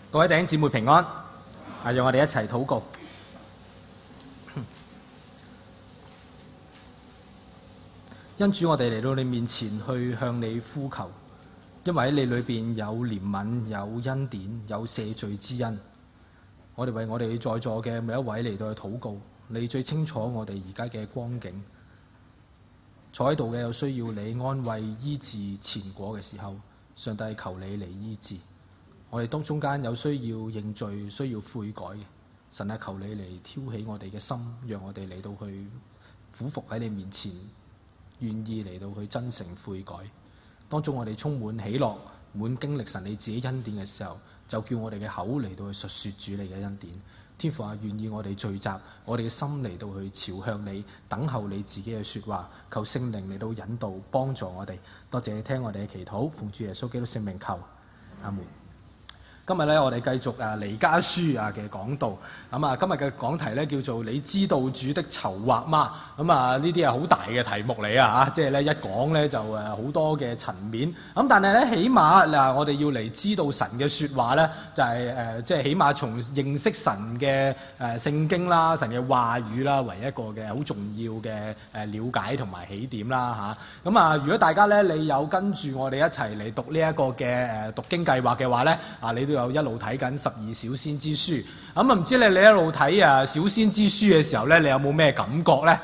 各位弟兄姊妹平安，讓我哋一齊禱告。因主，我哋嚟到你面前去向你呼求，因為喺你裏邊有憐憫、有恩典、有赦罪之恩。我哋為我哋在座嘅每一位嚟到去禱告，你最清楚我哋而家嘅光景。坐喺度嘅有需要你安慰醫治前果嘅時候，上帝求你嚟醫治。我哋當中間有需要認罪、需要悔改嘅，神啊，求你嚟挑起我哋嘅心，讓我哋嚟到去俯伏喺你面前，願意嚟到去真誠悔改。當中我哋充滿喜樂、滿經歷神你自己恩典嘅時候，就叫我哋嘅口嚟到去述說主你嘅恩典。天父啊，願意我哋聚集我哋嘅心嚟到去朝向你，等候你自己嘅說話，求聖靈嚟到引導幫助我哋。多謝你聽我哋嘅祈禱，奉主耶穌基督聖名求，阿門。今日咧，我哋繼續彌迦書嘅講道。咁今日嘅講題咧叫做你知道主的籌劃嗎？呢啲係好大嘅題目嚟啊！即係咧一講咧就好多嘅層面。咁但係咧，起碼嗱，我哋要嚟知道神嘅説話咧，就係即係起碼從認識神嘅聖經啦、神嘅話語啦，為一個嘅好重要嘅了解同埋起點啦嚇。如果大家咧你有跟住我哋一齊嚟讀呢一個嘅讀經計劃嘅話咧，你都有一路睇緊12小先知書。唔知你一路睇小先知書嘅時候咧，你有冇咩感覺咧？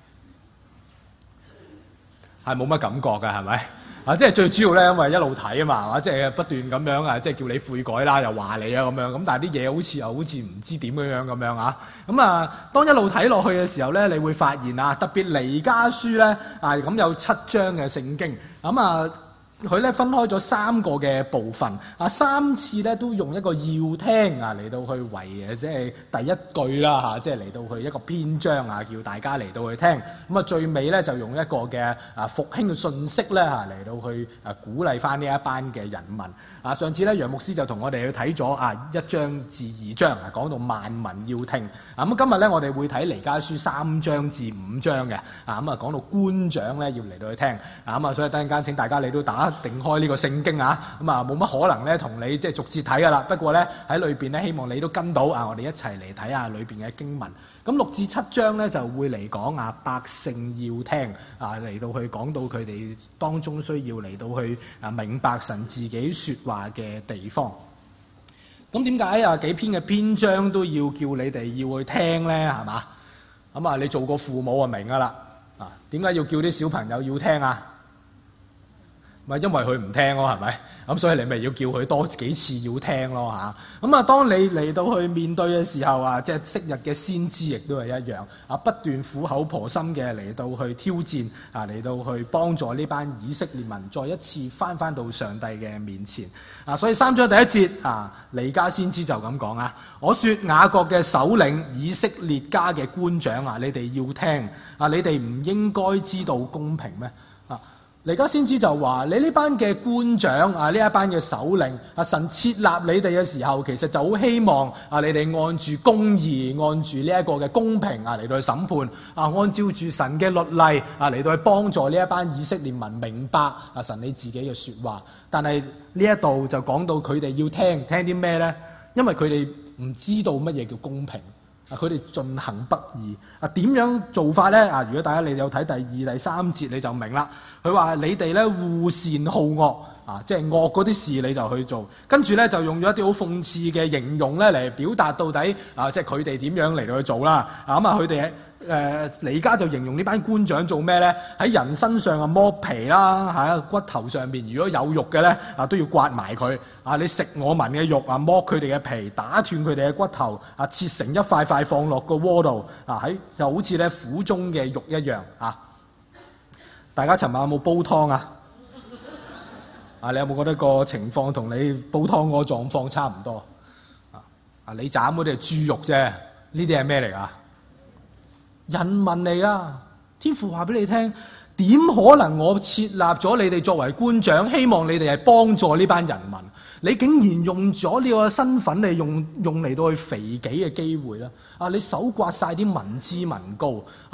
係冇乜感覺㗎，係咪？即係最主要咧，因為一路睇啊嘛，即係不斷咁樣即係叫你悔改啦，又話你啊咁樣。咁但係啲嘢好似唔知點樣咁樣啊。當一路睇落去嘅時候咧，你會發現特別彌迦書咧咁有7章嘅聖經佢咧分開咗3個嘅部分，3次咧都用一個要聽嚟到去為即係第一句啦即係嚟到去一個篇章叫大家嚟到去聽。最尾咧就用一個嘅復興嘅信息咧嚟到去鼓勵翻呢一班嘅人民。上次咧楊牧師就同我哋去睇咗1章至2章講到萬民要聽。今日咧我哋會睇彌迦書3章至5章嘅講到官長咧要嚟到去聽。所以等陣間請大家你都定開呢個聖經冇乜可能咧同你即係逐節睇噶啦。不過咧喺裏邊咧希望你都跟到我哋一齊嚟睇下裏邊嘅經文。咁6至7章咧就會嚟講百姓要聽嚟到去講到佢哋當中需要嚟到去明白神自己說話嘅地方。咁點解幾篇嘅篇章都要叫你哋要去聽咧？係嘛？你做過父母就明噶啦。點解要叫啲小朋友要聽啊？咪因為佢唔聽咯，係咪？咁所以你咪要叫佢多幾次要聽咯嚇。當你嚟到去面對嘅時候即係昔日嘅先知亦都係一樣不斷苦口婆心嘅嚟到去挑戰嚟到去幫助呢班以色列民再一次翻到上帝嘅面前所以3章第1節彌迦先知就咁講我說雅各嘅首領、以色列家嘅官長你哋要聽你哋唔應該知道公平咩？彌迦先知就話：你呢班嘅官長呢一班嘅首領神設立你哋嘅時候，其實就好希望你哋按住公義、按住呢一個嘅公平嚟到去審判按照住神嘅律例嚟到去幫助呢一班以色列民明白神你自己嘅說話。但係呢一度就講到佢哋要聽啲咩呢？因為佢哋唔知道乜嘢叫公平。佢哋進行不義點樣做法呢？如果大家你有睇第2、第3節你就明啦。佢話你哋咧惡善好惡即係惡嗰啲事你就去做，跟住咧就用咗一啲好諷刺嘅形容咧嚟表達到底即係佢哋點樣嚟到去做啦。佢哋彌迦就形容呢班官長做咩咧？喺人身上剝皮啦骨頭上邊如果有肉嘅咧都要刮埋佢你食我民嘅肉剝佢哋嘅皮，打斷佢哋嘅骨頭切成一塊塊放落個鍋度就好似咧苦中嘅肉一樣大家尋晚有冇煲湯你有冇覺得個情況同你煲湯嗰個狀況差唔多你斬嗰啲係豬肉啫，呢啲係咩嚟㗎？人民嚟啊！天父話俾你聽，點可能我設立咗你哋作為官長，希望你哋係幫助呢班人民？你竟然用咗呢個身份嚟用嚟到去肥己嘅機會啦！你搜刮晒啲民脂民膏你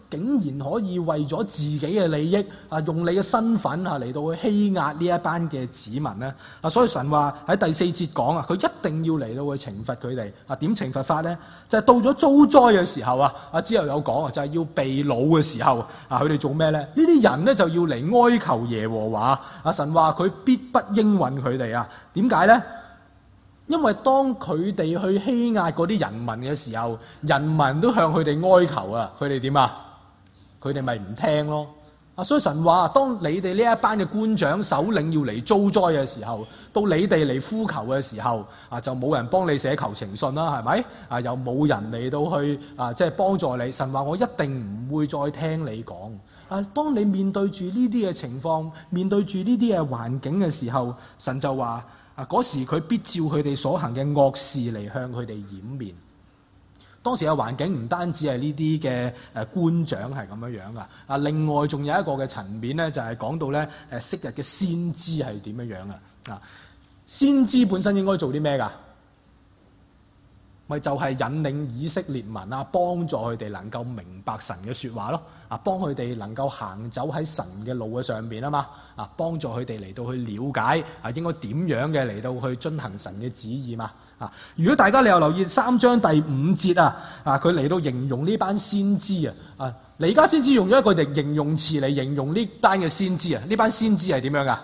竟然可以為咗自己嘅利益用你嘅身份嚟到去欺壓呢一班嘅子民咧所以神話喺第4節講佢一定要嚟到去懲罰佢哋點懲罰法咧？就係到咗遭災嘅時候之後有講就係要被擄嘅時候佢哋做咩咧？呢啲人咧就要嚟哀求耶和華神話佢必不應允佢哋點解咧？因為當佢哋去欺壓嗰啲人民嘅時候，人民都向佢哋哀求佢哋點佢哋咪唔聽咯所以神話當你哋呢一班嘅官長首領要嚟遭災嘅時候，到你哋嚟呼求嘅時候就冇人幫你寫求情信啦，係咪又冇人嚟到去即係幫助你。神話我一定唔會再聽你講當你面對住呢啲嘅情況，面對住呢啲嘅環境嘅時候，神就話嗰時佢必照佢哋所行嘅惡事嚟向佢哋掩面。當時嘅環境唔單止係呢啲嘅官長係咁樣噶另外仲有一個嘅層面咧，就係講到咧昔日嘅先知係點樣先知本身應該做啲咩噶？咪就係引領以色列民幫助佢哋能夠明白神嘅說話咯幫佢哋能夠行走喺神嘅路嘅上邊幫助佢哋嚟到去了解應該點樣嘅嚟到去遵行神嘅旨意嘛如果大家你又留意3章第5節佢嚟到形容呢班先知你而家先知用咗一個形容詞嚟形容呢班嘅先知呢班先知係點樣噶？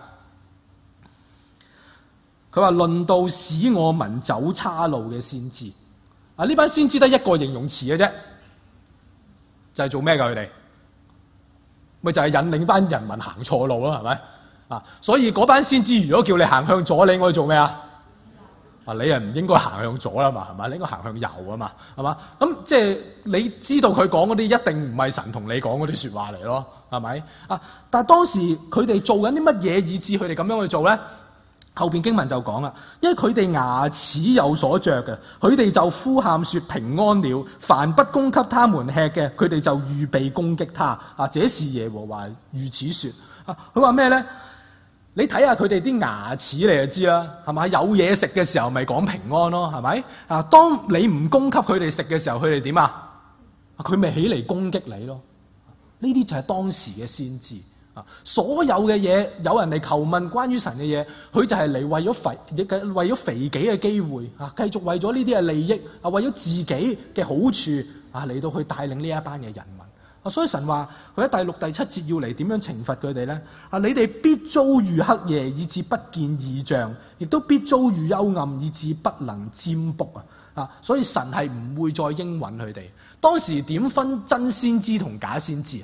佢話論到使我民走岔路嘅先知呢班先知得一個形容詞嘅啫，就係做咩噶？佢哋咪就係引領班人民行錯路咯，係咪所以嗰班先知如果叫你行向左，你應該做咩你係唔應該行向左啦嘛，係嘛？你應該行向右啊嘛，係嘛？咁即係你知道佢講嗰啲一定唔係神同你講嗰啲說話嚟咯，係咪但係當時佢哋做緊啲乜嘢，以致佢哋咁樣去做咧？後邊經文就講啦，因為佢哋牙齒有所着嘅，佢哋就呼喊說平安了。凡不供給他們吃嘅，佢哋就預備攻擊他。這是耶和華如此說。佢話咩咧？你睇下佢哋啲牙齒，你就知啦，係咪？有嘢食嘅時候咪講平安咯，係咪？當你唔供給佢哋食嘅時候，佢哋點佢咪起嚟攻擊你咯。呢啲就係當時嘅先知。所有嘅嘢，有人嚟求問關於神嘅嘢，佢就係嚟為咗肥己嘅機會繼續為咗呢啲嘅利益為咗自己嘅好處嚟到去帶領呢一班嘅人民所以神話佢喺第6、第7節要嚟點樣懲罰佢哋咧？你哋必遭遇黑夜，以致不見異象，亦都必遭遇幽暗，以致不能占卜所以神係唔會再應允佢哋。當時點分真先知同假先知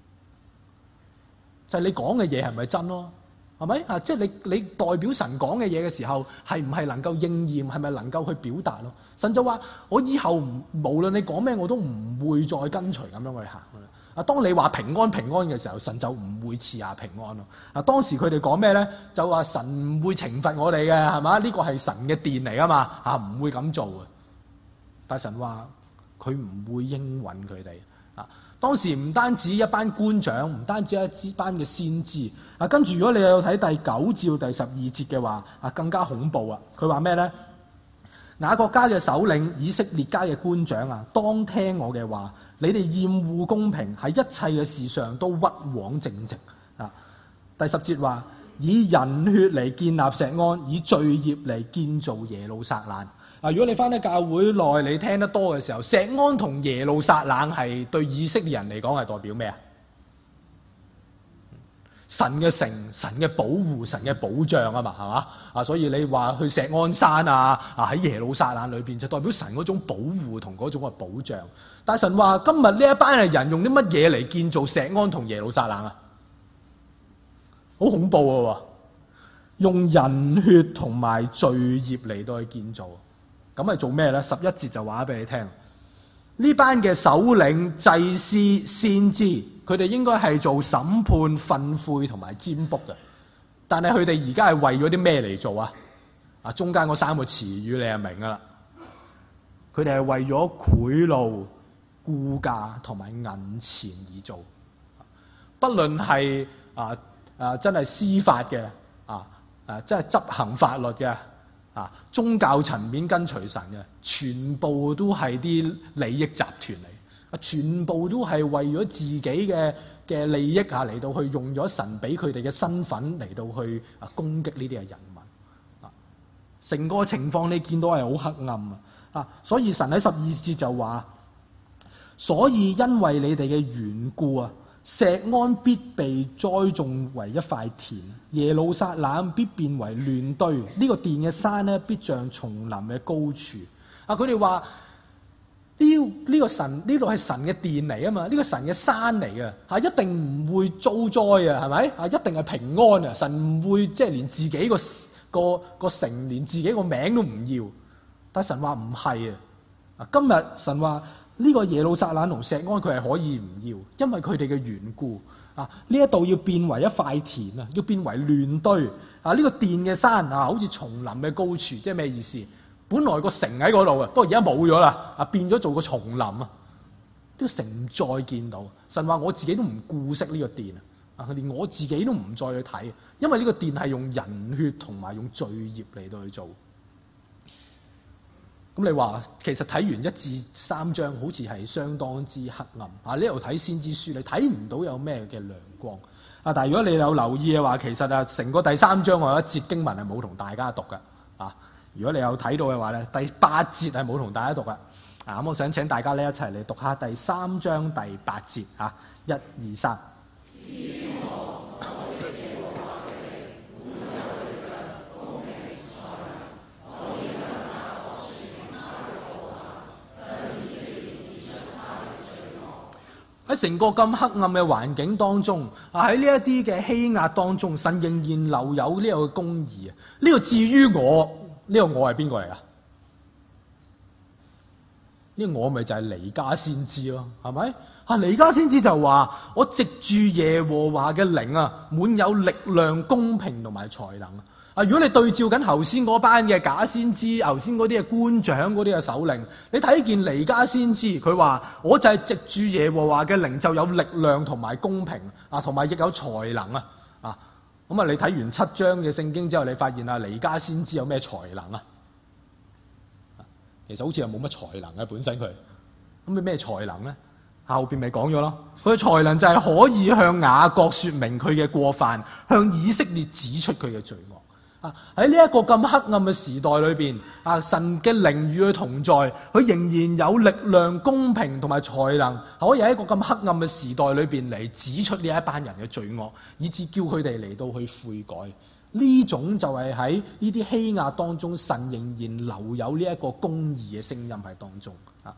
就係你講嘅嘢係咪真咯？係咪即係你代表神講嘅嘢嘅時候，係唔係能夠應驗？係咪能夠去表達咯？神就話：我以後無論你講咩，我都唔會再跟隨咁樣去行啦。當你話平安嘅時候，神就唔會賜下平安咯。當時佢哋講咩咧？就話神唔會懲罰我哋嘅，係嘛？呢個係神嘅殿嚟噶嘛，唔會咁做嘅。但神話佢唔會應允佢哋當時唔單止一班官長，唔單止一班嘅先知跟住如果你有睇第9至第12節嘅話更加恐怖佢話咩咧？雅各家嘅首領，以色列家嘅官長當聽我嘅話，你哋厭惡公平，喺一切嘅事上都屈枉正直第10節話：以人血嚟建立錫安，以罪孽嚟建造耶路撒冷。如果你翻喺教會內，你聽得多嘅時候，錫安同耶路撒冷係對以色列人嚟講係代表咩神嘅城、神嘅保護、神嘅保障啊嘛，係嘛所以你話去錫安山喺耶路撒冷裏邊，就代表神嗰種保護同嗰種嘅保障。但神話今日呢一班嘅人用啲乜嘢嚟建造錫安同耶路撒冷好恐怖用人血同埋罪孽嚟到去建造。咁係做咩咧？11節就話俾你聽，呢班嘅首領、祭司、先知，佢哋應該係做審判、訓誨同埋占卜嘅。但係佢哋而家係為咗啲咩嚟做中間嗰3個詞語你就明噶啦。佢哋係為咗賄賂、雇價同埋銀錢而做。不論係真係司法嘅真係執行法律嘅。宗教層面跟隨神嘅，全部都係啲利益集團嚟。 全部都係為咗自己嘅利益嚟到去用咗神俾佢哋嘅身份嚟到去攻擊呢啲嘅人民。成個情況你見到係好黑暗所以神喺12節就話：所以因為你哋嘅緣故錫安必被栽種為一塊田，耶路撒冷必變為亂堆，呢個殿嘅山咧必像叢林嘅高處。佢哋話呢個神呢度係神嘅殿嚟啊嘛，呢個神嘅山嚟嘅一定唔會遭災啊，係咪一定係平安啊？神唔會即係連自己個城連自己個名都唔要，但神話唔係啊！今日神話呢個耶路撒冷同錫安佢係可以唔要，因為佢哋嘅緣故呢一度要變為一塊田要變為亂堆呢個殿嘅山好似叢林嘅高處，即係咩意思？本來個城喺嗰度不過而家冇咗啦變咗做個叢林呢個城唔再見到。神話我自己都唔顧惜呢個殿連我自己都唔再去睇，因為呢個殿係用人血同埋用罪孽嚟到去做。咁你話其實睇完1至3章好似係相當之黑暗呢度睇先知書你睇唔到有咩嘅亮光但係如果你有留意嘅話，其實成個第3章我有一節經文係冇同大家讀嘅如果你有睇到嘅話咧，第8節係冇同大家讀嘅咁我想請大家咧一齊嚟讀下第3章第8節1、2、3。喺成個咁黑暗嘅環境當中喺呢一啲嘅欺壓當中，神仍然留有呢個公義呢個至於我，呢個我係邊個嚟㗎？呢個我咪就係彌迦先知咯，係咪？彌迦先知就話：我藉住耶和華嘅靈滿有力量、公平同埋才能如果你對照緊頭先嗰班嘅假先知，頭先嗰啲嘅官長、嗰啲嘅首領，你睇見彌迦先知，佢話我就係藉住耶和華嘅靈就有力量同埋公平同埋亦有才能咁你睇完7章嘅聖經之後，你發現彌迦先知有咩才能其實好似又冇乜才能嘅本身佢。咁你咩才能咧？後邊咪講咗咯，佢嘅才能就係可以向雅各說明佢嘅過犯，向以色列指出佢嘅罪惡。喺呢一個咁黑暗嘅時代裏邊神嘅靈與佢同在，佢仍然有力量、公平同埋才能，可以喺一個咁黑暗嘅時代裏邊嚟指出呢一班人嘅罪惡，以致叫佢哋嚟到去悔改。呢種就係喺呢啲欺壓當中，神仍然留有呢一個公義嘅聲音喺當中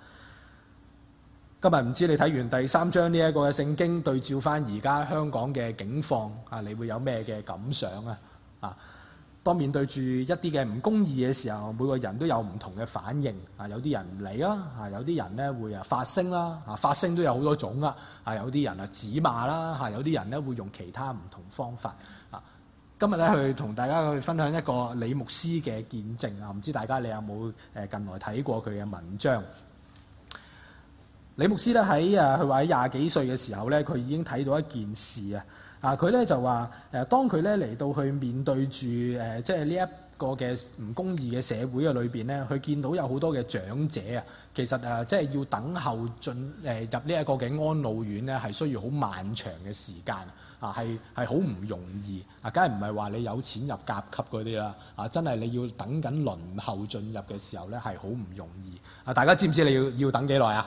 今日唔知你睇完第3章呢一個嘅聖經，對照翻而家香港嘅境況你會有咩嘅感想當面對住一啲嘅唔公義嘅時候，每個人都有唔同嘅反應有啲人唔理啦有啲人咧會發聲啦發聲都有好多種有啲人指罵啦有啲人咧會用其他唔同方法今日咧去同大家去分享一個李牧師嘅見證唔知大家你有冇近來睇過佢嘅文章？李牧師咧喺佢話喺20幾歲嘅時候咧，佢已經睇到一件事佢咧就話當佢咧嚟到去面對住即係呢一個嘅唔公義嘅社會嘅裏邊咧，佢見到有好多嘅長者其實即係要等候入呢一個嘅安老院咧，係需要好漫長嘅時間係好唔容易梗係唔係話你有錢入甲級嗰啲啦真係你要等緊輪候進入嘅時候咧，係好唔容易大家知唔知你要等幾耐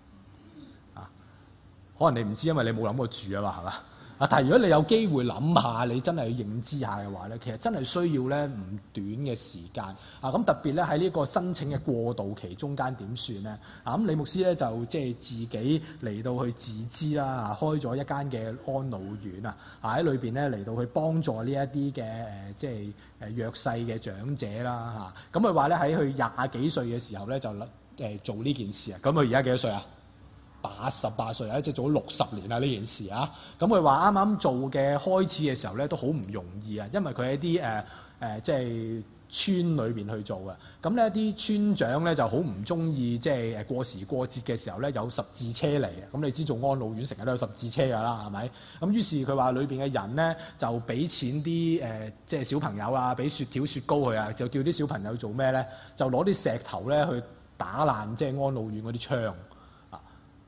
可能你唔知，因為你冇諗過住嘛，係嘛？但係如果你有機會諗下，你真係要認知下嘅話咧，其實真係需要咧唔短嘅時間咁特別咧喺呢個申請嘅過渡期中間點算咧咁李牧師咧就即係自己嚟到去自資啦開咗一間嘅安老院喺裏邊咧嚟到去幫助呢一啲嘅即係弱勢嘅長者啦咁佢話咧喺佢20幾歲嘅時候咧就做呢件事咁佢而家幾多歲88歲即係做咗60年呢件事咁佢話啱啱做嘅開始嘅時候咧都好唔容易因為佢喺啲即係村裏邊去做咁呢啲村長咧就好唔中意即係過時過節嘅時候咧有十字車嚟咁你知做安老院成日都有十字車㗎啦係咪？咁於是佢話裏邊嘅人咧就俾錢啲即係小朋友俾雪條雪糕佢就叫啲小朋友做咩咧？就攞啲石頭咧去打爛即係安老院嗰啲窗。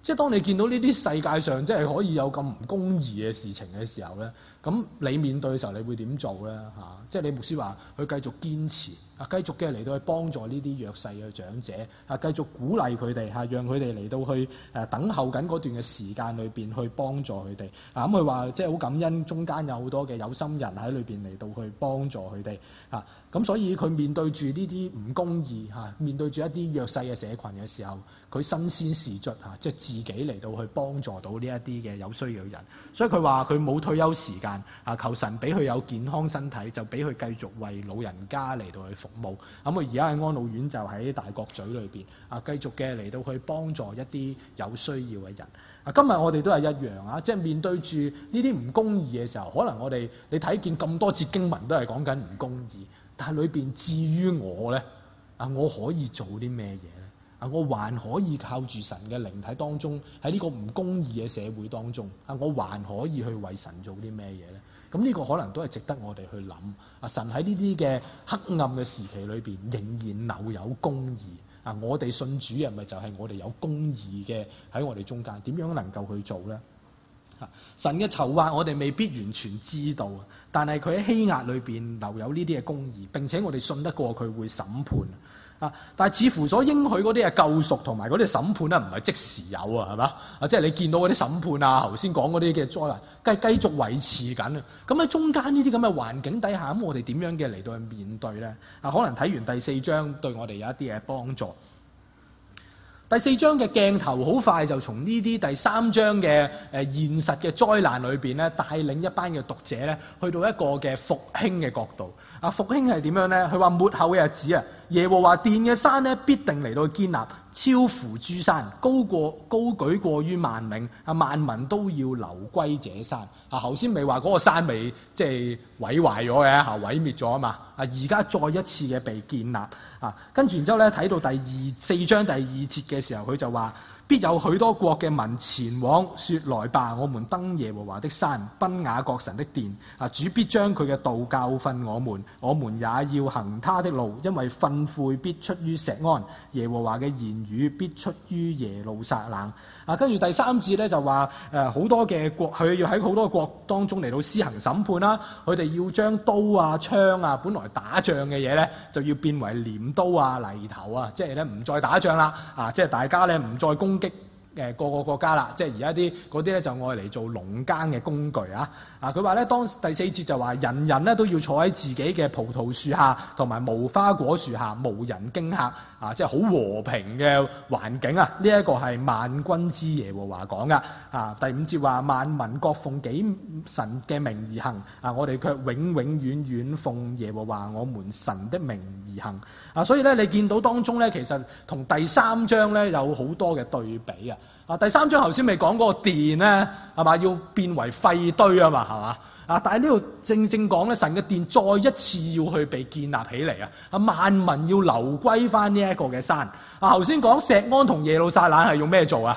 即係當你見到呢啲世界上即係可以有咁唔公義嘅事情嘅時候咧，咁你面對嘅時候，你會點做咧？即係你牧師話佢繼續堅持繼續嘅嚟到去幫助呢啲弱勢嘅長者繼續鼓勵佢哋讓佢哋嚟到去等候緊嗰段嘅時間裏邊去幫助佢哋咁佢話即係好感恩，中間有好多嘅有心人喺裏邊嚟到去幫助佢哋咁所以佢面對住呢啲唔公義面對住一啲弱勢嘅社群嘅時候，佢身先士卒即係自己嚟到去幫助到呢一啲嘅有需要嘅人。所以佢話佢冇退休時間求神俾佢有健康身體，就俾佢繼續為老人家嚟到去服務。咁佢而家喺安老院就喺大角咀裏邊繼續嘅嚟到去幫助一啲有需要嘅人。今日我哋都係一樣即係面對住呢啲唔公義嘅時候，可能我哋你睇見咁多節經文都係講緊唔公義，但係裏邊至於我咧我可以做啲咩嘢咧？我還可以靠住神嘅靈體當中，喺呢個唔公義嘅社會當中我還可以去為神做啲咩嘢咧？咁呢個可能都係值得我哋去諗神喺呢啲嘅黑暗嘅時期裏邊仍然留有公義我哋信主人咪就係我哋有公義嘅喺我哋中間，點樣能夠去做咧？神嘅籌劃我哋未必完全知道，但係佢喺欺壓裏邊留有呢啲嘅公義，並且我哋信得過佢會審判但係似乎所應許嗰啲嘅救贖同埋嗰啲審判咧，唔係即時有係嘛？即係你見到嗰啲審判頭先講嗰啲嘅災難繼續維持緊咁喺中間呢啲咁嘅環境底下，咁我哋點樣嘅嚟到去面對咧？可能睇完第4章對我哋有一啲嘅幫助。第4章嘅鏡頭好快就從呢啲第3章嘅現實嘅災難裏邊咧，帶領一班嘅讀者咧去到一個嘅復興嘅角度。復興係點樣咧？佢話末後嘅日子耶和華殿嘅山咧必定嚟到建立，超乎諸山，高舉過於萬嶺，萬民都要流歸這山。頭先未話嗰個山未即係毀壞咗嘅毀滅咗嘛？而家再一次嘅被建立跟住然之後咧睇到4章第2節嘅時候，佢就話必有許多國嘅民前往，說來吧，我們登耶和華的山，奔雅各神的殿。主必將佢嘅道教訓我們也要行他的路，因為訓誨必出於錫安，耶和華嘅言語必出於耶路撒冷。跟住第3節咧就話好多嘅國，佢要喺好多國當中嚟到施行審判啦。佢哋要將刀槍本來打仗嘅嘢咧，就要變為鐮刀犁頭即係咧唔再打仗啦。即係大家咧唔再攻擊各個國家啦，即係而家啲嗰啲咧就愛嚟做農耕嘅工具佢話咧當第4節就話人人咧都要坐喺自己嘅葡萄樹下同埋無花果樹下，無人驚嚇即係好和平嘅環境呢一個係萬軍之耶和華講噶第5節話萬民各奉己神嘅名而行我哋卻永永遠遠奉耶和華我們神的名而行所以咧你見到當中咧其實同第3章咧有好多嘅對比第3章頭先未講嗰個殿咧係嘛要變為廢堆嘛係嘛但係呢度正講咧神嘅殿再一次要去被建立起嚟萬民要流歸翻呢一個嘅山頭先講錫安同耶路撒冷係用咩做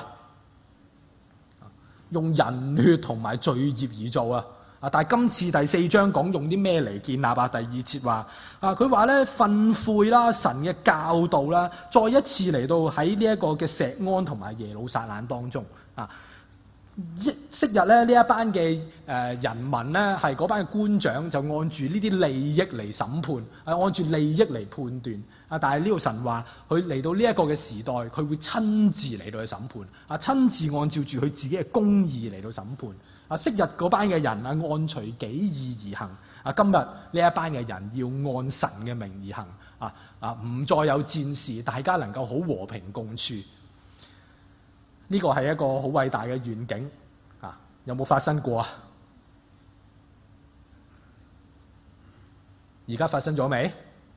用人血同埋罪孽而做但係今次第4章講用啲咩嚟建立第2節話佢話咧訓誨啦，神嘅教導啦，再一次嚟到喺呢一個嘅錫安同埋耶路撒冷當中昔日咧呢一班嘅人民咧係嗰班嘅官長就按住呢啲利益嚟審判按住利益嚟判斷但係呢度神話佢嚟到呢一個嘅時代，佢會親自嚟到去審判親自按照住佢自己嘅公義嚟到審判昔日嗰班嘅人按隨己意而行今日呢一班嘅人要按神嘅名而行唔再有戰事，大家能夠好和平共處。呢個係一個好偉大嘅願景有冇發生過而家發生咗未？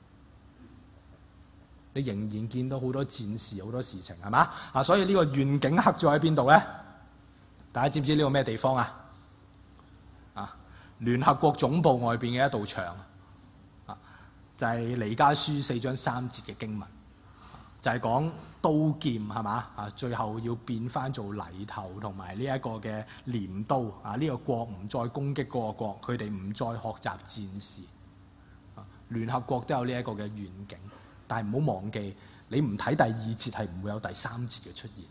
你仍然見到好多戰事，好多事情係嘛所以呢個願景刻咗喺邊度咧？大家知唔知呢個咩地方聯合國總部外邊嘅一道牆就係彌迦書4章3節嘅經文，就係講刀劍係嘛最後要變翻做犁頭同埋呢一個嘅鐮刀呢個國唔再攻擊嗰個國，佢哋唔再學習戰事聯合國都有呢一個嘅願景，但係唔好忘記，你唔睇第2節係唔會有第3節嘅出現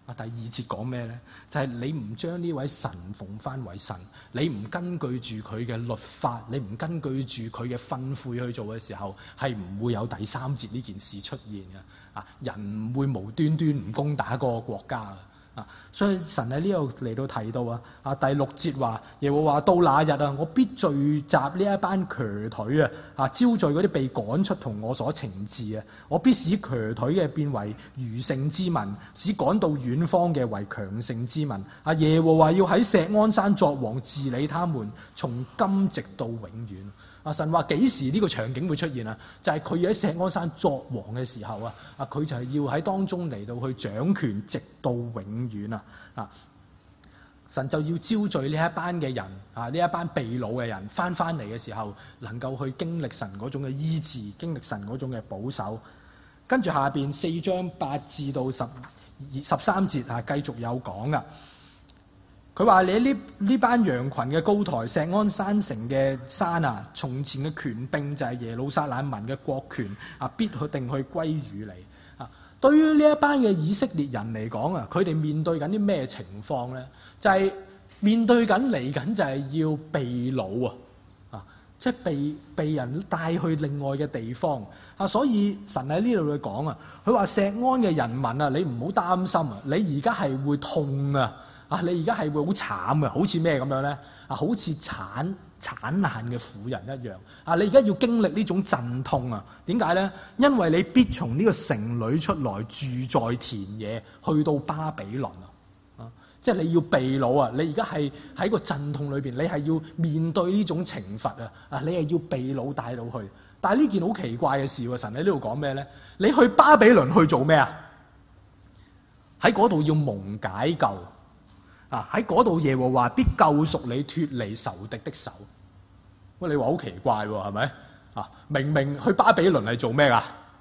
第二節講咩咧？就係你唔將呢位神奉翻為神，你唔根據住佢嘅律法，你唔根據住佢嘅吩咐去做嘅時候，係唔會有第三節呢件事出現嘅。人唔會無端端唔攻打嗰個國家嘅。所以神喺呢度嚟到提到第六節話，耶和華到那日我必聚集呢一班瘸腿招聚嗰啲被趕出同我所懲治我必使瘸腿嘅變為餘剩之民，使趕到遠方嘅為強盛之民。耶和華要喺錫安山作王，治理他們，從今直到永遠。神話幾時呢個場景會出現就係佢要喺錫安山作王嘅時候佢就係要喺當中嚟到去掌權，直到永遠神就要招聚呢一班嘅人呢一班被擄嘅人翻嚟嘅時候，能夠去經歷神嗰種嘅醫治，經歷神嗰種嘅保守。跟住下邊4章8至到13節繼續有講噶。佢話你呢班羊群嘅高台，錫安山城嘅山從前嘅權柄就係耶路撒冷民嘅國權必去定去歸於你。對於呢一班嘅以色列人嚟講佢哋面對緊啲咩情況咧？就係面對緊嚟緊就係要被擄即係被人帶去另外嘅地方所以神喺呢度去講佢話錫安嘅人民你唔好擔心你而家係會痛你而家係會好慘好似咩咁樣咧？好似產難嘅婦人一樣你而家要經歷呢種陣痛點解咧？因為你必從呢個城裏出來，住在田野，去到巴比倫即係你要被擄你而家係喺個陣痛裏邊，你係要面對呢種懲罰你係要被擄帶到去。但係呢件好奇怪嘅事神喺呢度講咩咧？你去巴比倫去做咩喺嗰度要蒙解救喺嗰度耶和華必救贖你脫離仇敵的手。喂，你話好奇怪係咪明明去巴比倫係做咩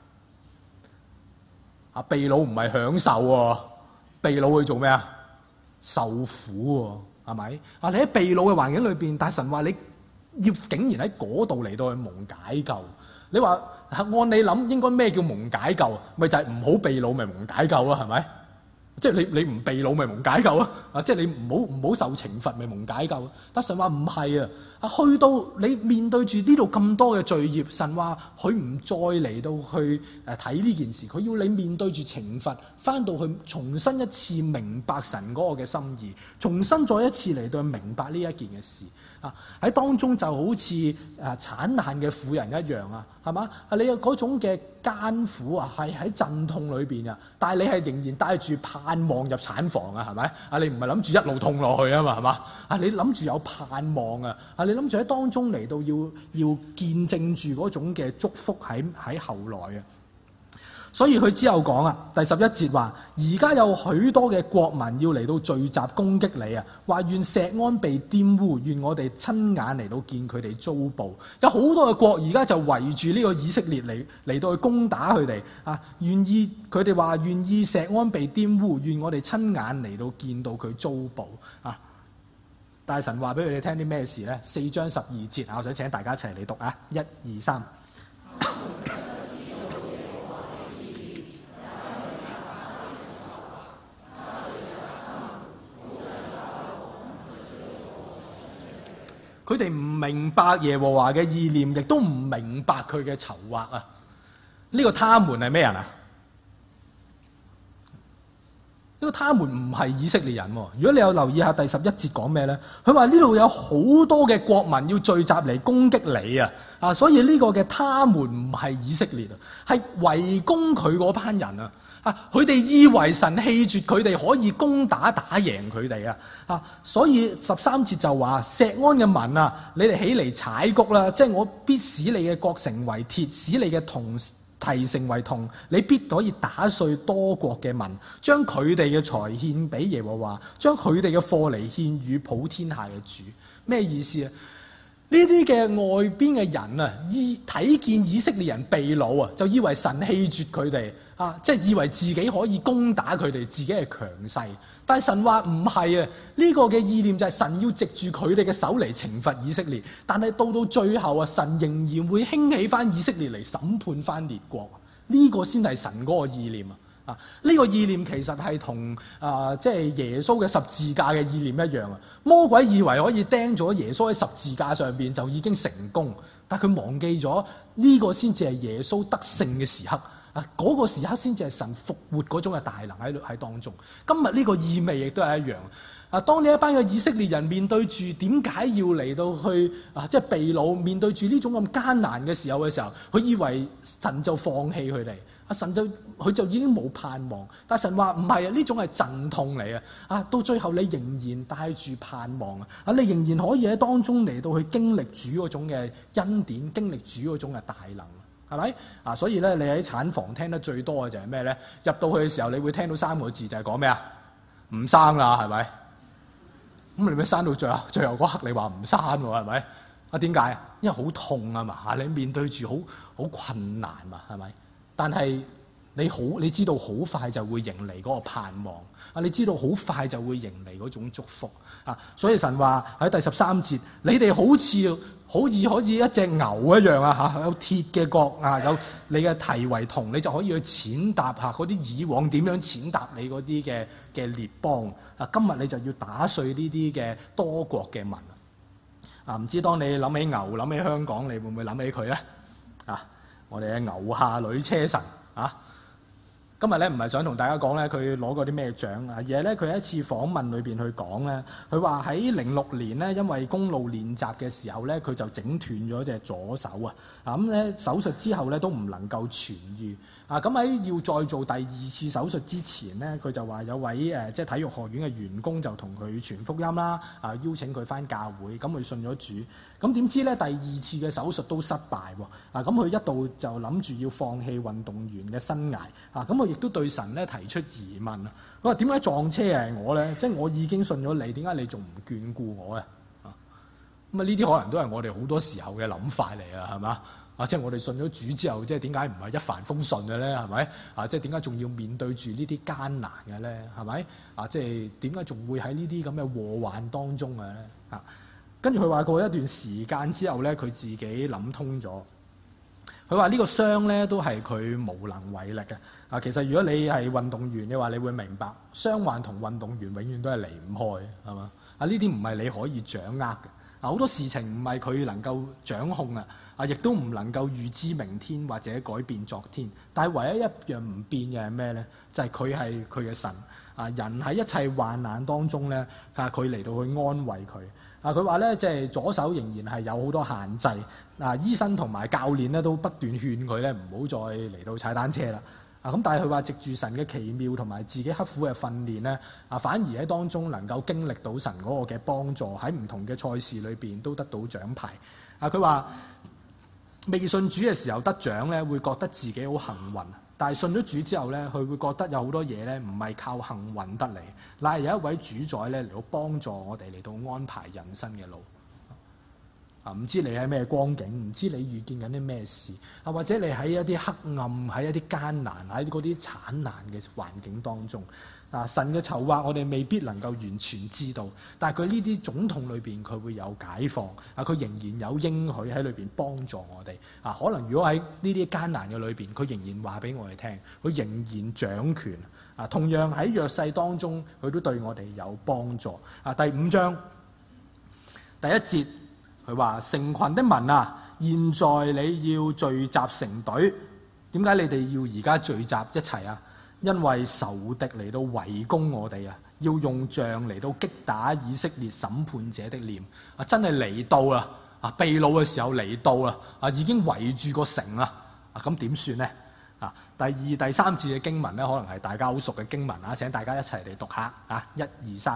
被擄唔係享受被擄去做咩受苦係咪你喺被擄嘅環境裏邊，但神話你要竟然喺嗰度嚟到去蒙解救。你話按你諗應該咩叫蒙解救？咪就係唔好被擄咪蒙解救係咪？即係你唔被擄咪蒙解救即係你唔好受懲罰咪蒙解救。但神話唔係去到你面對住呢度咁多嘅罪孽，神話佢唔再嚟到去睇呢件事，佢要你面對住懲罰，翻到去重新一次明白神嗰個嘅心意，重新再一次嚟到明白呢一件嘅事喺當中就好似產難嘅婦人一樣係嘛？你有嗰種嘅艱苦係喺陣痛裏邊但係你係仍然帶住盼望入產房係咪？你唔係諗住一路痛落去嘛係嘛？你諗住有盼望你諗住喺當中嚟到要見證住嗰種嘅祝福喺後來所以佢之後講第11節話，而家有許多嘅國民要嚟到聚集攻擊你話願錫安被玷污，願我哋親眼嚟到見佢哋遭報。有好多嘅國而家就圍住呢個以色列嚟到去攻打佢哋願意佢哋話願意錫安被玷污，願我哋親眼嚟到見到佢遭報但係神話俾佢哋聽啲咩事呢？4章12節我想請大家一齊嚟讀1、2、3。佢哋唔明白耶和華嘅意念，亦都唔明白佢嘅籌劃呢個他們係咩人呢個他們唔係以色列人如果你有留意下第11節講咩呢？佢話呢度有好多嘅國民要聚集嚟攻擊你所以呢個嘅他們唔係以色列係圍攻佢嗰班人佢哋以為神棄絕佢哋可以攻打贏佢哋所以13節就話錫安嘅民你哋起嚟踩谷啦，即係我必使你嘅角成為鐵，使你嘅銅提成為銅，你必可以打碎多國嘅民，將佢哋嘅財獻俾耶和華，將佢哋嘅貨嚟獻與普天下嘅主。咩意思呢啲嘅外邊嘅人睇見以色列人被擄就以為神棄絕佢哋即係以為自己可以攻打佢哋，自己係強勢。但係神話唔係呢個嘅意念就係神要藉住佢哋嘅手嚟懲罰以色列，但係到最後神仍然會興起翻以色列嚟審判翻列國。呢個先係神嗰個意念啊！呢個意念其實係同即係耶穌嘅十字架嘅意念一樣啊！魔鬼以為可以釘咗耶穌喺十字架上邊就已經成功，但佢忘記咗呢個先至係耶穌得勝嘅時刻啊！嗰個時刻先至係神復活嗰種嘅大能喺當中。今日呢個意味亦都係一樣啊！當呢一班嘅以色列人面對住點解要嚟到去即係被擄，面對住呢種咁艱難嘅時候，佢以為神就放棄佢哋啊！佢就已經冇盼望，但神話唔係啊，呢種係陣痛嚟啊！啊，到最後你仍然帶住盼望啊！你仍然可以喺當中嚟到去經歷主嗰種嘅恩典，經歷主嗰種嘅大能，係咪啊？所以咧，你喺產房聽得最多嘅就係咩咧？入到去嘅時候，你會聽到3個字，就係講咩啊？唔生啦，係咪？咁你咪生到最後嗰刻，你話唔生喎，係咪？啊，點解？因為好痛啊嘛！你面對住好困難嘛，係咪？但係你知道好快就會迎嚟嗰個盼望啊！你知道好快就會迎嚟嗰種祝福啊！所以神話喺第13節，你哋好似一隻牛一樣啊！有鐵嘅角啊，有你嘅蹄為銅，你就可以去踐踏下嗰啲以往點樣踐踏你嗰啲嘅列邦啊！今日你就要打碎呢啲嘅多國嘅民啊！唔知當你諗起牛，諗起香港，你會唔會諗起佢咧？啊！我哋嘅牛下女車神啊！今日咧唔係想同大家講咧佢攞過啲咩獎啊，而係咧佢喺一次訪問裏邊去講咧，佢話喺06年咧，因為公路練習嘅時候咧，佢就整斷咗隻左手啊！咁咧手術之後咧都唔能夠痊愈啊！咁喺要再做第2次手術之前咧，佢就話有位即係體育學院嘅員工就同佢傳福音啦，啊邀請佢返教會，咁佢信咗主。咁點知咧第2次嘅手術都失敗喎！啊咁佢一度就諗住要放棄運動員嘅生涯啊！咁佢亦都對神咧提出疑問啊！佢話點解撞車係我咧？即係我已經信咗你，點解你仲唔眷顧我咧？啊咁啊！呢啲可能都係我哋好多時候嘅諗法嚟啊，係嘛？啊！即係我哋信咗主之後，即係點解唔係一帆風順嘅咧？係咪？啊！即係點解仲要面對住呢啲艱難嘅咧？係咪？啊！即係點解仲會喺呢啲咁嘅禍患當中嘅咧？啊！跟住佢話過一段時間之後咧，佢自己諗通咗。佢話呢個傷咧都係佢無能為力嘅。啊，其實如果你係運動員嘅話，你會明白傷患同運動員永遠都係離唔開，係嘛？啊，呢啲唔係你可以掌握嘅。啊，好多事情唔係佢能夠掌控啊，亦都唔能夠預知明天或者改變昨天。但係唯一一樣唔變嘅係咩咧？就係佢係佢嘅神。啊，人喺一切患難當中咧，佢嚟到去安慰佢。啊，佢話咧，即係左手仍然係有好多限制。啊，醫生同埋教練咧都不斷勸佢咧唔好再嚟到踩單車啦。啊，咁但係佢話藉住神嘅奇妙同埋自己刻苦嘅訓練咧，啊反而喺當中能夠經歷到神嗰個嘅幫助，喺唔同嘅賽事裏邊都得到獎牌。啊，佢話未信主嘅時候得獎咧，會覺得自己好幸運。但係信咗主之後咧，佢會覺得有好多嘢咧唔係靠幸運得嚟，乃係有一位主宰咧嚟到幫助我哋嚟到安排人生嘅路。啊，唔知你喺咩光景，唔知你遇見緊啲咩事啊，或者你喺一啲黑暗、喺一啲艱難、喺嗰啲慘難嘅環境當中啊，神嘅籌劃我哋未必能夠完全知道，但係佢呢啲總統裏邊佢會有解放啊，佢仍然有應許喺裏邊幫助我哋啊。可能如果喺呢啲艱難嘅裏邊，佢仍然話俾我哋聽，佢仍然掌權啊。同樣喺弱勢當中，佢都對我哋有幫助啊。第5章第1節。佢話：成群的民啊，現在你要聚集成隊。點解你哋要而家聚集一齊啊？因為仇敵嚟到圍攻我哋啊，要用杖嚟到擊打以色列審判者的臉啊！真係嚟到啦！啊，被擄嘅時候嚟到啦！啊，已經圍住個城啦！啊，咁點算呢？啊，第2、第3節嘅經文咧，可能係大家好熟嘅經文啊！請大家一齊嚟讀下啊！1、2、3。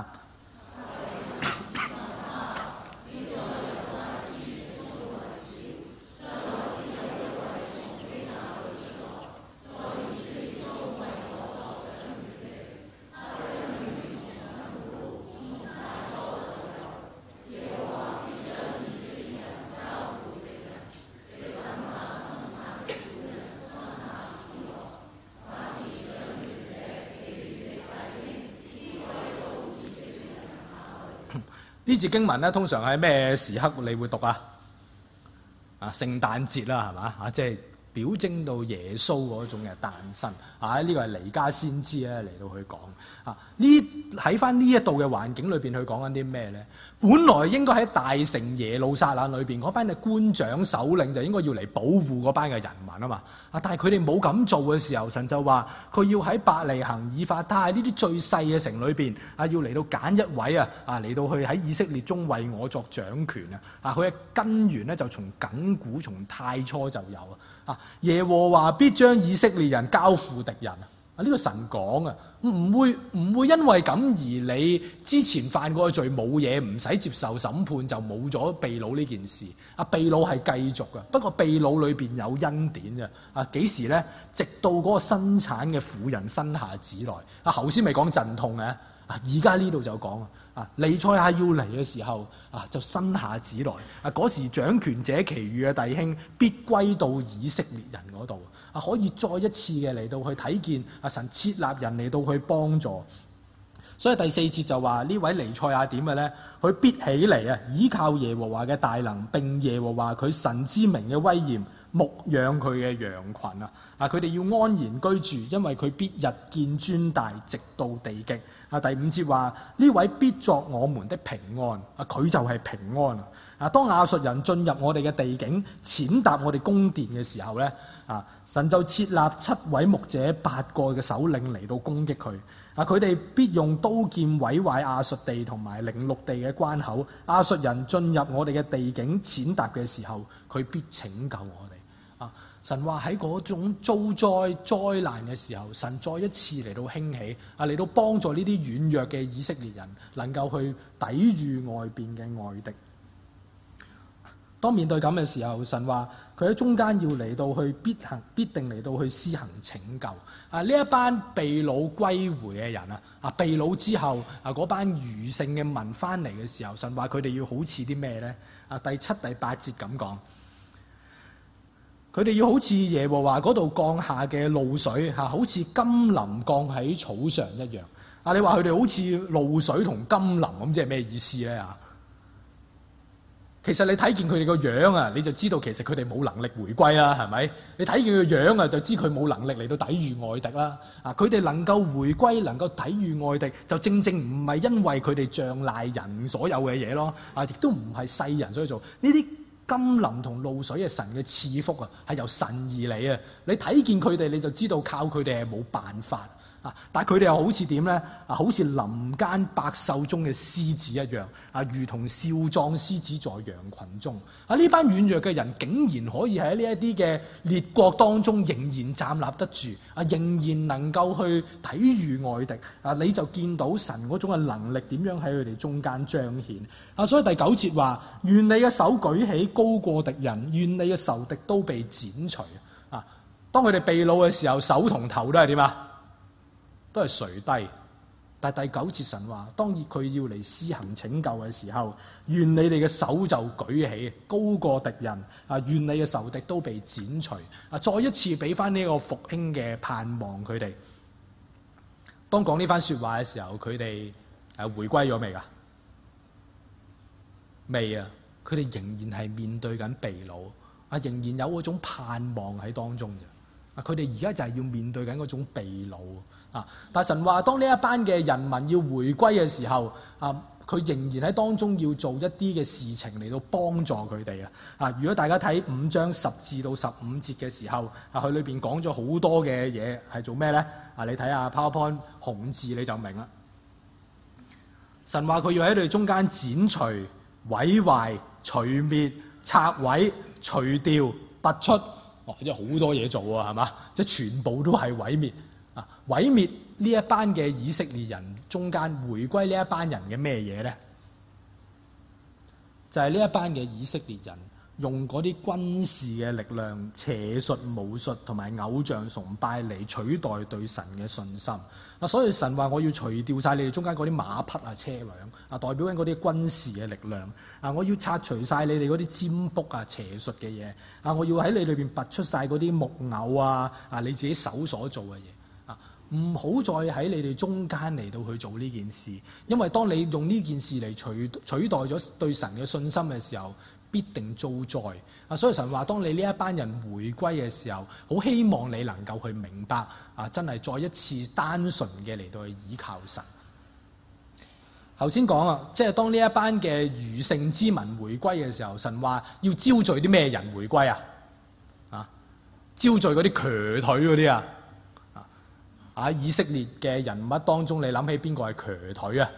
呢節經文咧，通常喺咩時刻你會讀啊？啊，聖誕節啦，係嘛？啊，即係表徵到耶穌嗰種嘅誕生啊！呢個係彌迦先知咧嚟到去講啊。呢喺翻呢一度嘅環境裏邊，佢講緊啲咩咧？本來應該喺大城耶路撒冷裏邊嗰班嘅官長首領就應該要嚟保護嗰班嘅人民啊嘛啊！但係佢哋冇咁做嘅時候，神就話佢要喺伯利恆、以法他呢啲最細嘅城裏邊啊，要嚟到揀一位啊嚟到去喺以色列中為我作掌權啊！佢嘅根源咧就從亙古從太初就有啊！耶和華必將以色列人交付敵人啊！呢個神講啊，唔會因為咁而你之前犯過嘅罪冇嘢，唔使接受審判就冇咗被擄呢件事啊！被擄係繼續嘅，不過被擄裏邊有恩典嘅啊！幾時咧？直到嗰個生產嘅婦人生下子來啊！頭先咪講陣痛嘅。而家呢度就講彌賽亞要嚟嘅時候就生下子來嗰時掌權者其餘嘅弟兄必歸到以色列人嗰度可以再一次嘅嚟到去睇見神設立人嚟到去幫助。所以第4節就話呢位彌賽亞點嘅咧？佢必起嚟倚靠耶和華嘅大能，並耶和華佢神之名嘅威嚴，牧養佢嘅羊群佢哋要安然居住，因為佢必日見尊大，直到地極第5節話呢位必作我們的平安佢就係平安當亞述人進入我哋嘅地境，踐踏我哋宮殿嘅時候咧神就設立7位牧者8個嘅首領嚟到攻擊佢佢哋必用刀劍毀壞亞述地同埋寧錄地嘅關口。亞述人進入我哋嘅地境踐踏嘅時候，佢必拯救我哋神話喺嗰種遭災災難嘅時候，神再一次嚟到興起嚟到幫助呢啲軟弱嘅以色列人，能夠去抵禦外邊嘅外敵。當面對咁嘅時候，神話佢喺中間要嚟到去必定嚟到去施行拯救呢一班被擄歸回嘅人被擄之後嗰班餘剩嘅民翻嚟嘅時候，神話佢哋要好似啲咩咧？第7、第8節咁講，佢哋要好似耶和華嗰度降下嘅露水好似甘霖降喺草上一樣你話佢哋好似露水同甘霖咁，即係咩意思咧？其實你睇見佢哋個樣你就知道其實佢哋冇能力回歸啦，係咪？你睇見佢個樣就知佢冇能力嚟到抵禦外敵啦。佢哋能夠回歸，能夠抵禦外敵，就正正唔係因為佢哋仗賴人所有嘅嘢咯。亦都唔係世人所以做呢啲甘霖同露水係神嘅賜福係由神而嚟你睇見佢哋，你就知道靠佢哋係冇辦法。但係佢哋又好似點咧？好似林間百獸中嘅獅子一樣如同少壯獅子在羊群中呢班軟弱嘅人竟然可以喺呢一啲嘅列國當中仍然站立得住仍然能夠去抵禦外敵你就見到神嗰種嘅能力點樣喺佢哋中間彰顯所以第9節話：願你嘅手舉起高過敵人，願你嘅仇敵都被剪除當佢哋被擄嘅時候，手同頭都係點都係垂低。但係第9節神話，當佢要嚟施行拯救嘅時候，願你哋嘅手就舉起，高過敵人願你嘅仇敵都被剪除再一次俾翻呢個復興嘅盼望佢哋。當講呢番說話嘅時候，佢哋回歸咗未㗎？未啊！佢哋仍然係面對緊被擄仍然有嗰種盼望喺當中嘅佢哋而家就係要面對緊嗰種被擄但神話當呢一班嘅人民要回歸嘅時候佢仍然喺當中要做一啲嘅事情嚟到幫助佢哋如果大家睇5章10至到15節嘅時候佢裏邊講咗好多嘅嘢係做咩咧？你睇下 PowerPoint 紅字你就明啦。神話佢要喺佢哋中間剪除、毀壞、除滅、拆毀、除掉、拔出，即係好多嘢做係嘛？即係全部都係毀滅毀滅呢一班嘅以色列人中間回歸呢一班人嘅咩嘢咧？就係呢一班嘅以色列人用嗰啲軍事嘅力量、邪術、巫術同埋偶像崇拜嚟取代對神嘅信心所以神話我要除掉晒你哋中間嗰啲馬匹車輛代表緊嗰啲軍事嘅力量我要拆除晒你哋嗰啲占卜邪術嘅嘢我要喺你裏邊拔出晒嗰啲木偶你自己手所做嘅嘢唔好再喺你哋中間嚟到去做呢件事，因為當你用呢件事嚟取代咗對神嘅信心嘅時候， 必定遭災。所以神話當你呢一班人回歸嘅時候，好希望你能夠去明白真係再一次單純嘅嚟到去倚靠神。頭先講啊，即係當呢一班嘅餘剩之民回歸嘅時候，神話要招聚啲咩人回歸啊？招聚嗰啲瘸腿嗰啲啊！以色列嘅人物當中，你諗起邊個係瘸腿啊？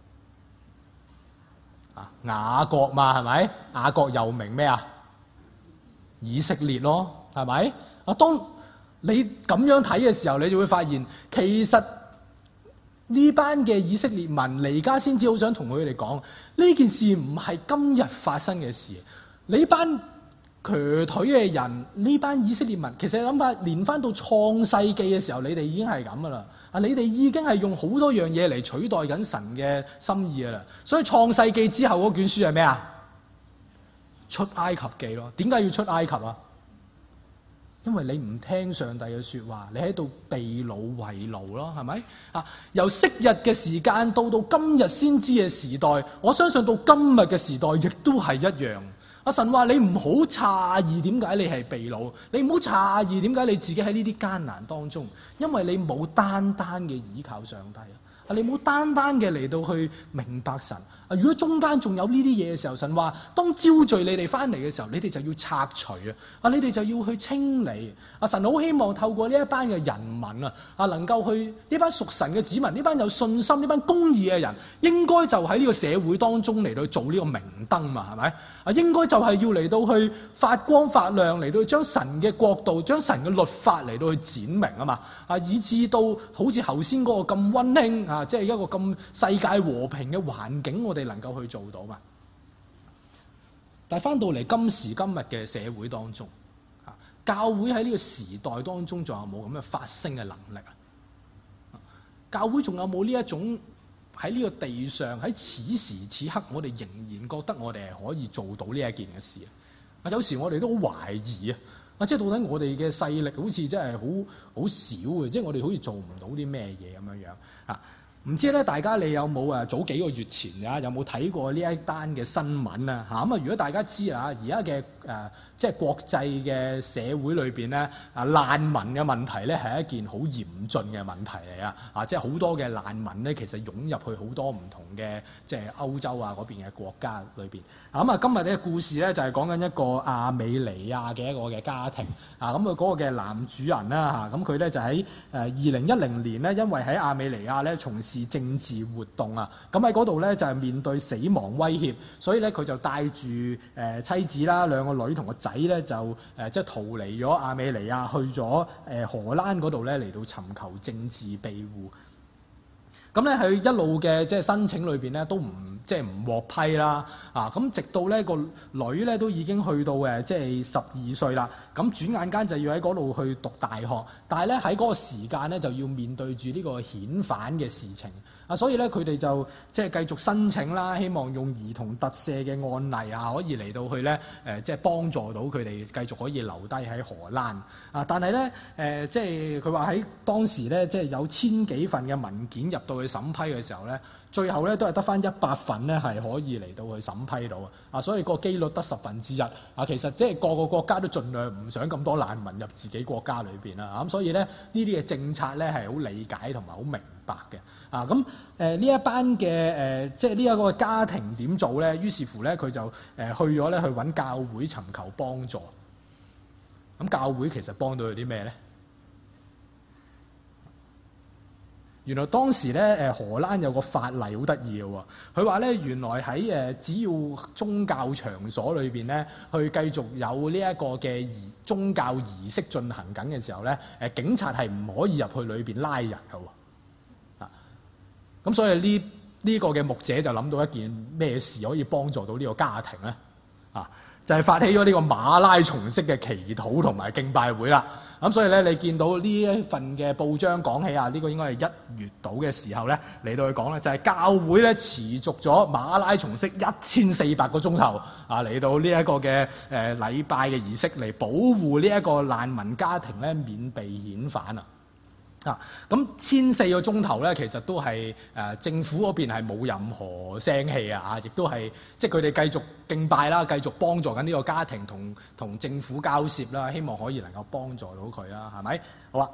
雅各嘛，係咪？雅各又名咩啊？以色列咯，係咪？當你咁樣睇嘅時候，你就會發現，其實呢班嘅以色列民嚟家先至好想同佢哋講，呢件事唔係今日發生嘅事。你班瘸腿嘅人，呢班以色列民，其實諗下，連翻到創世紀嘅時候，你哋已經係咁噶啦。你哋已經係用好多樣嘢嚟取代緊神嘅心意噶啦。所以創世紀之後嗰卷書係咩啊？出埃及記咯。點解要出埃及啊？因為你唔聽上帝嘅說話，你喺度被擄為奴咯，係咪？由昔日嘅時間到今日先知嘅時代，我相信到今日嘅時代亦都係一樣。神話你唔好詫異點解你係被擄，你唔好詫異點解你自己喺呢啲艱難當中，因為你冇單單嘅倚靠上帝你冇單單嘅嚟到去明白神。如果中間仲有呢啲嘢嘅時候，神話當招聚你哋翻嚟嘅時候，你哋就要拆除你哋就要去清理。神好希望透過呢一班嘅人民能夠去呢班屬神嘅子民，呢班有信心、呢班公義嘅人，應該就喺呢個社會當中嚟到做呢個明燈嘛，係咪？應該就係要嚟到去發光發亮，嚟到去將神嘅國度、將神嘅律法嚟到去展明啊嘛，以至到好似頭先嗰個咁溫馨即係一個咁世界和平嘅環境，我哋能夠去做到嘛？但係翻到嚟今時今日嘅社會當中，教會喺呢個時代當中仲有冇咁嘅發聲嘅能力啊？教會仲有冇呢一種喺呢個地上喺此時此刻，我哋仍然覺得我哋係可以做到呢一件嘅事啊？有時我哋都好懷疑即係到底我哋嘅勢力好似真係好少嘅，即係我哋好似做唔到啲咩嘢咁樣樣。唔知咧，大家你有冇早幾個月前有冇睇過呢一單嘅新聞啊？咁如果大家知而家嘅即係國際嘅社會裏邊咧，難民嘅問題咧係一件好嚴峻嘅問題嚟即係好多嘅難民咧，其實湧入去好多唔同嘅即係歐洲嗰邊嘅國家裏邊。今日呢個故事咧就係講緊一個亞美尼亞嘅一個嘅家庭嗰個嘅男主人啦咁佢咧就喺2010年咧，因為喺亞美尼亞咧從事政治活動咁喺嗰度咧就係面對死亡威脅，所以咧佢就帶住妻子啦、兩個女同個仔咧就即係逃離咗亞美尼亞，去咗荷蘭嗰度咧嚟到尋求政治庇護。咁咧佢一路嘅即係申請裏邊咧都唔獲批啦咁直到咧個女咧都已經去到即係12歲啦，咁轉眼間就要喺嗰度去讀大學，但係咧喺嗰個時間咧就要面對住呢個遣返嘅事情所以咧佢哋就即係繼續申請啦，希望用兒童特赦嘅案例可以嚟到去咧即係幫助到佢哋繼續可以留低喺荷蘭但係咧即係佢話喺當時咧即係有1000幾份嘅文件入到去審批嘅時候咧，最後咧都係得返100份咧係可以嚟到去審批到所以個機率得1/10其實即係個個國家都盡量唔想咁多難民入自己國家裏邊啦咁所以咧呢啲嘅政策咧係好理解同埋好明白嘅咁呢一班嘅即係呢一個家庭點做咧？於是乎咧佢就去咗咧去揾教會尋求幫助。咁教會其實幫到佢啲咩咧？原來當時咧荷蘭有個法例好得意嘅喎，佢話咧原來喺只要宗教場所裏邊咧，去繼續有呢一個嘅宗教儀式進行緊嘅時候咧，警察係唔可以入去裏邊拉人嘅喎。咁所以呢個嘅牧者就諗到一件咩事可以幫助到呢個家庭咧？就係發起咗呢個馬拉松式嘅祈禱同埋敬拜會啦。咁所以咧，你見到呢一份嘅報章講起呢個應該係1月到嘅時候咧嚟到去講咧，就係教會咧持續咗馬拉松式1400個鐘頭嚟到呢一個嘅禮拜嘅儀式嚟保護呢一個難民家庭咧免被遣返咁14個鐘頭咧，其實都係政府嗰邊係冇任何聲氣啊，亦都係即係佢哋繼續敬拜啦，繼續幫助緊呢個家庭同政府交涉啦，希望可以能夠幫助到佢啦，係咪？好啊！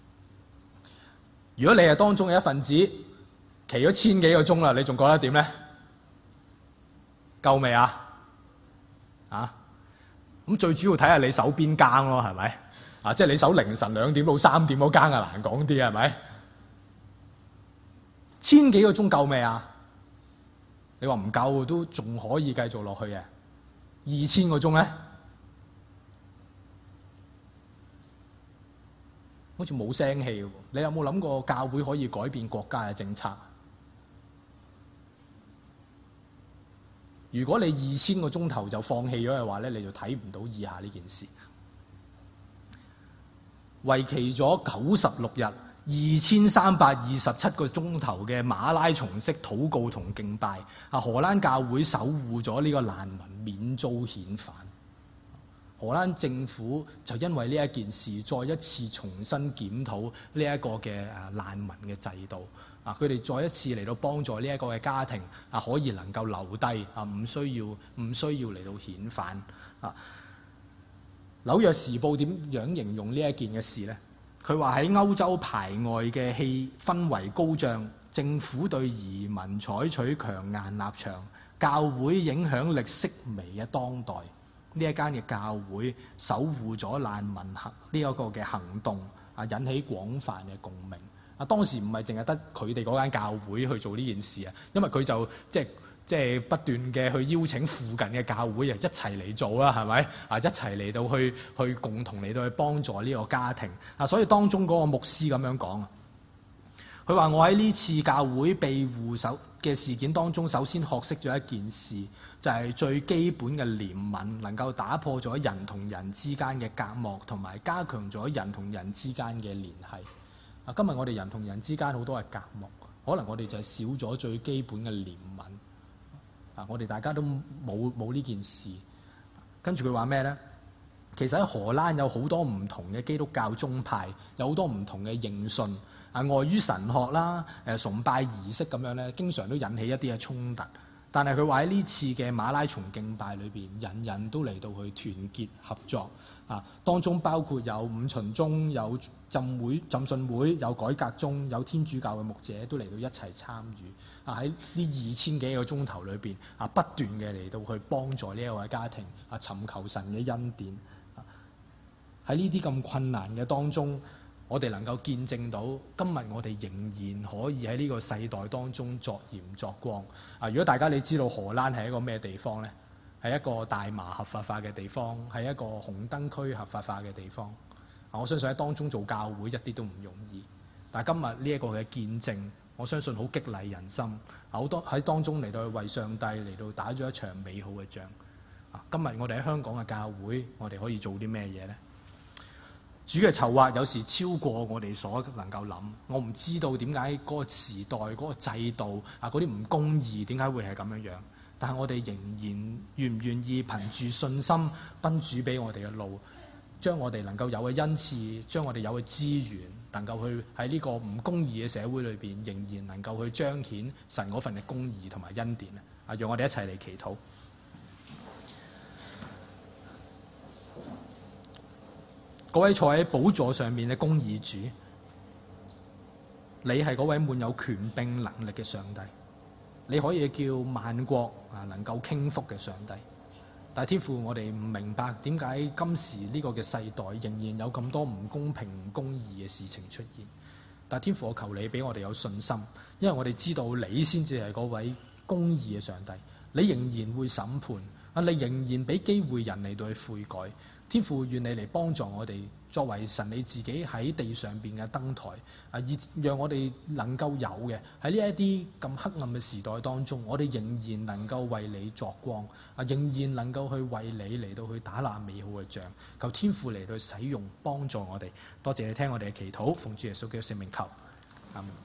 如果你係當中嘅一份子，企咗1000幾個鐘啦，你仲覺得點咧？夠未啊？咁最主要睇下你守邊更咯，係咪？即係你守凌晨2點到3點嗰更啊，難講啲係咪？1000幾個鐘夠未啊？你話唔夠都仲可以繼續落去嘅。2000個鐘咧，好似冇聲氣喎。你有冇諗過教會可以改變國家嘅政策？如果你2000個鐘頭就放棄咗嘅話咧，你就睇唔到以下呢件事。為期咗96日，2327個鐘頭嘅馬拉松式禱告同敬拜，荷蘭教會守護咗呢個難民免遭遣返。荷蘭政府就因為呢一件事，再一次重新檢討呢一個嘅難民嘅制度。佢哋再一次嚟到幫助呢一個嘅家庭可以能夠留低唔需要嚟到遣返。紐約時報點樣形容呢一件嘅事呢？佢話喺歐洲排外嘅氣氛圍高漲，政府對移民採取強硬立場，教會影響力式微嘅當代，呢一間嘅教會守護咗難民呢一個嘅行動引起廣泛嘅共鳴。當時唔係淨係得佢哋嗰間教會去做呢件事因為佢就即係不斷嘅去邀請附近嘅教會一齊嚟做啦，係咪？一齊嚟到去共同嚟到去幫助呢個家庭。所以當中嗰個牧師咁樣講，佢話：我喺呢次教會庇護嘅事件當中，首先學識咗一件事，就係最基本嘅憐憫，能夠打破咗人同人之間嘅隔膜，同埋加強咗人同人之間嘅聯繫。今日我哋人同人之間好多係隔膜，可能我哋就係少咗最基本嘅憐憫。我哋大家都冇呢件事。跟住佢話咩呢？其實喺荷蘭有好多唔同嘅基督教宗派，有好多唔同嘅認信。礙於神學啦、崇拜儀式咁樣咧，經常都引起一啲嘅衝突。但係佢話喺呢次嘅馬拉松敬拜裏邊，人人都嚟到去團結合作。當中包括有五旬宗、有浸信會、有改革宗、有天主教嘅牧者都嚟到一齊參與。喺呢2000幾個鐘頭裏邊，不斷嘅嚟到去幫助呢一位家庭尋求神嘅恩典。喺呢啲咁困難嘅當中，我哋能夠見證到今日我哋仍然可以喺呢個世代當中作鹽作光。如果大家你知道荷蘭係一個咩地方呢？係一個大麻合法化嘅地方，係一個紅燈區合法化嘅地方。我相信喺當中做教會一啲都唔容易。但係今日呢一個嘅見證，我相信好激勵人心。好多喺當中嚟到去為上帝嚟到打咗一場美好嘅仗。今日我哋喺香港嘅教會，我哋可以做啲咩嘢呢？主嘅籌劃有時超過我哋所能夠諗。我唔知道點解嗰個時代、嗰個制度嗰啲唔公義點解會係咁樣樣。但係我哋仍然願唔願意憑住信心奔主俾我哋嘅路，將我哋能夠有嘅恩賜，將我哋有嘅資源，能夠去喺呢個唔公義嘅社會裏邊，仍然能夠去彰顯神嗰份嘅公義同埋恩典讓我哋一齊嚟祈禱。嗰位坐喺寶座上面嘅公義主，你係嗰位滿有權柄能力嘅上帝。你可以叫萬國能夠傾覆嘅上帝，但係天父，我哋唔明白點解今時呢個嘅世代仍然有咁多唔公平、唔公義嘅事情出現。但係天父，我求你俾我哋有信心，因為我哋知道你先至係嗰位公義嘅上帝，你仍然會審判，你仍然俾機會人嚟到去悔改。天父，願你嚟幫助我哋，作為神你自己喺地上邊嘅燈台，以讓我哋能夠有嘅喺呢一啲咁黑暗嘅時代當中，我哋仍然能夠為你作光，仍然能夠去為你嚟到去打那美好嘅仗。求天父嚟到使用幫助我哋。多謝你聽我哋嘅祈禱，奉主耶穌基督聖名求，阿們。